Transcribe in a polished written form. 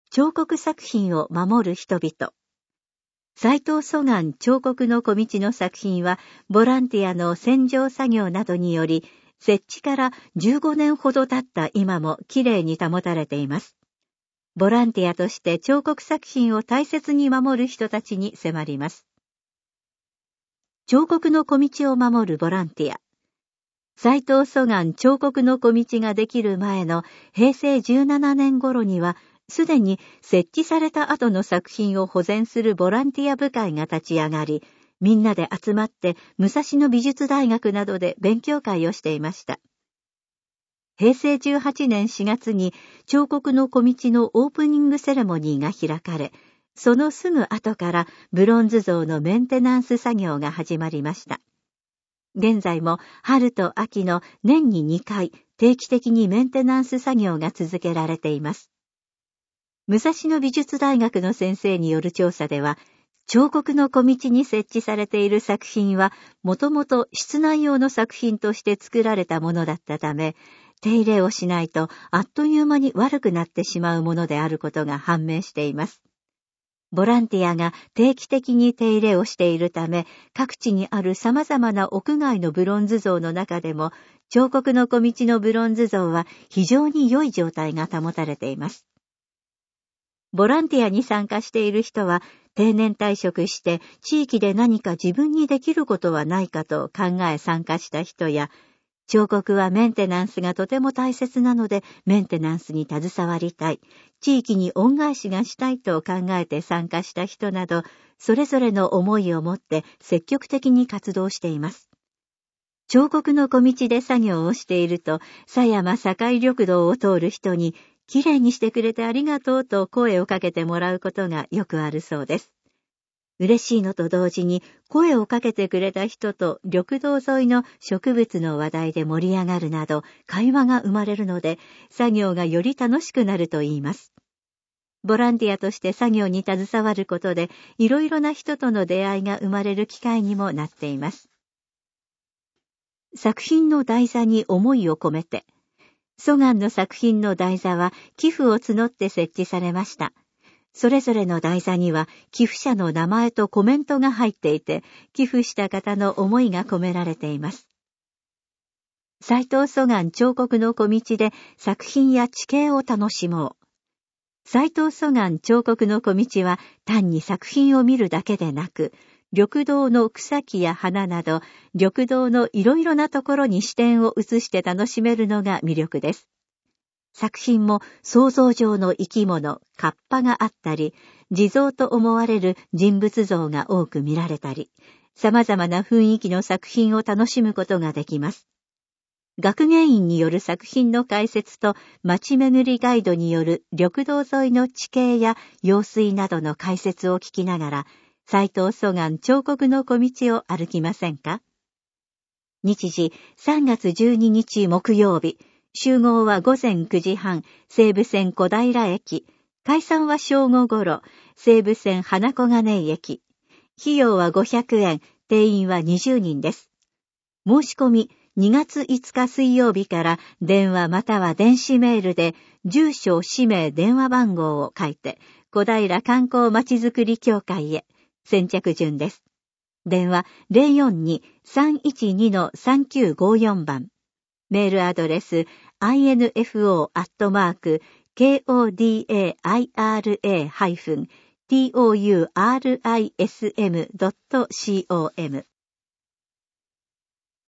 彫刻作品を守る人々。斉藤蘇岸彫刻の小道の作品は、ボランティアの洗浄作業などにより、設置から15年ほど経った今もきれいに保たれています。ボランティアとして彫刻作品を大切に守る人たちに迫ります。彫刻の小道を守るボランティア。斉藤蘇岸彫刻の小道ができる前の平成17年頃には、すでに設置された後の作品を保全するボランティア部会が立ち上がり、みんなで集まって武蔵野美術大学などで勉強会をしていました。平成18年4月に彫刻の小道のオープニングセレモニーが開かれ、そのすぐ後からブロンズ像のメンテナンス作業が始まりました。現在も春と秋の年に2回定期的にメンテナンス作業が続けられています。武蔵野美術大学の先生による調査では、彫刻の小道に設置されている作品は、もともと室内用の作品として作られたものだったため、手入れをしないとあっという間に悪くなってしまうものであることが判明しています。ボランティアが定期的に手入れをしているため、各地にある様々な屋外のブロンズ像の中でも、彫刻の小道のブロンズ像は非常に良い状態が保たれています。ボランティアに参加している人は定年退職して地域で何か自分にできることはないかと考え参加した人や、彫刻はメンテナンスがとても大切なのでメンテナンスに携わりたい、地域に恩返しがしたいと考えて参加した人など、それぞれの思いを持って積極的に活動しています。彫刻の小道で作業をしていると、狭山境緑道を通る人に、きれいにしてくれてありがとうと声をかけてもらうことがよくあるそうです。嬉しいのと同時に声をかけてくれた人と緑道沿いの植物の話題で盛り上がるなど会話が生まれるので作業がより楽しくなると言います。ボランティアとして作業に携わることでいろいろな人との出会いが生まれる機会にもなっています。作品の台座に思いを込めて。蘇岸の作品の台座は寄付を募って設置されました。それぞれの台座には寄付者の名前とコメントが入っていて、寄付した方の思いが込められています。斉藤蘇岸彫刻の小道で作品や地形を楽しもう。斉藤蘇岸彫刻の小道は単に作品を見るだけでなく、緑道の草木や花など、緑道のいろいろなところに視点を移して楽しめるのが魅力です。作品も想像上の生き物、カッパがあったり、地蔵と思われる人物像が多く見られたり、様々な雰囲気の作品を楽しむことができます。学芸員による作品の解説と街巡りガイドによる緑道沿いの地形や用水などの解説を聞きながら、斉藤蘇岸彫刻の小道を歩きませんか？日時3月12日木曜日、集合は午前9時半、西武線小平駅、解散は正午頃、西武線花小金井駅。費用は500円、定員は20人です。申し込み2月5日水曜日から電話または電子メールで住所、氏名、電話番号を書いて小平観光まちづくり協会へ。先着順です。電話 042-312-3954 番。メールアドレス info@kodira-tourism.com